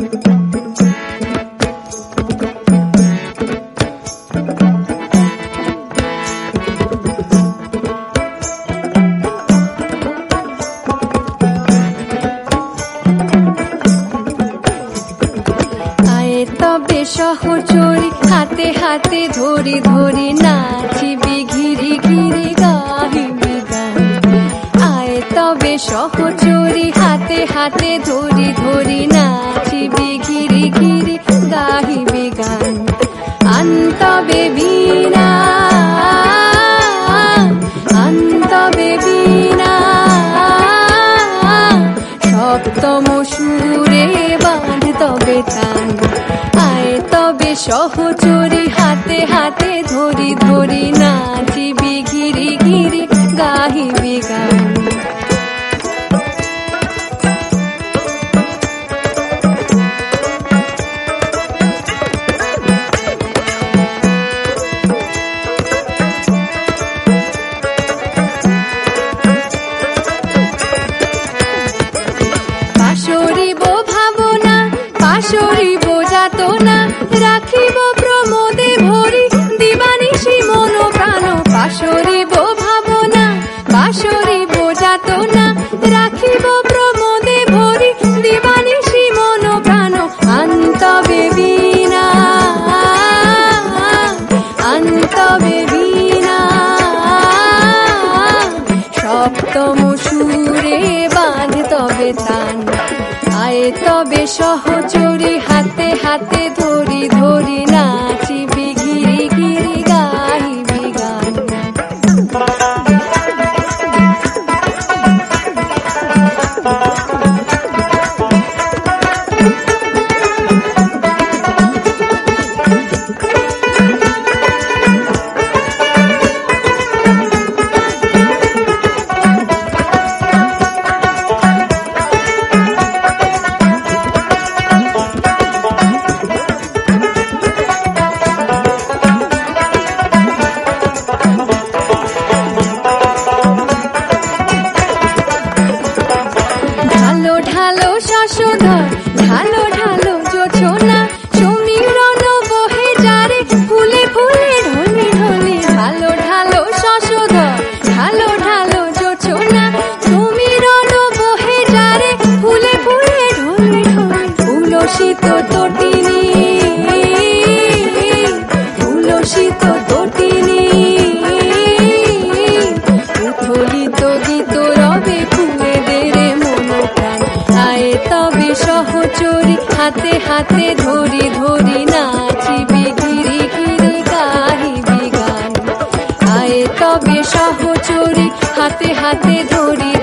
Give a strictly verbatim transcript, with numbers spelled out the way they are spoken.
তবে সহচরী হাতে হাতে ধরি ধরি নাচিবি ঘিরি ঘিরি গাহিবি গান। আয় তবে সহচরী হাতে হাতে ধরি ধরি নাচিবি ঘিরি ঘিরি গাহিবি গান। আনতবে বীণা আনতবে বীণা সপ্তম সুরে বাঁধ তবে টান। আয় তবে সহচরী হাতে হাতে ধরি ধরি নাচিবি ঘিরি ঘিরি গাহিবি গান। পাশরিব ভাবনা পাশরিব যাতনা রাখিব প্রমোদে ভরি দিবানিশি মন প্রাণ। পাশরিব ভাবনা পাশরিব যাতনা রাখিব প্রমোদে ভরি দিবানিশি মন প্রাণ। আনতবে বীণা আনতবে বীণা সপ্তম সুরে বাঁধ তবে টান। আয় তবে সহচরী হাতে হাতে ধরি ধরি নাচিবি ঘিরি ঘিরি গাহিবি গান। ঢালো ঢালো শশধর ঢালো ঢালো জোছনা সমীরণ বহে যারে ফুলে ফুলে ঢলে ঢলে। ঢালো ঢালো শশধর ঢালো ঢালো জোছনা সমীরণ বহে যারে ফুলে ফুলে ঢলে ঢলে। উলসিত তটিনী উলসিত তটিনী উথলিত গীত রবে ফুলে দেরে মন প্রাণ। আয় তবে সহচরী হাতে হাতে ধরি ধরি নাচিবি ঘিরি ঘিরি গাহিবি গান। আয় তবে সহচরী হাতে হাতে ধরি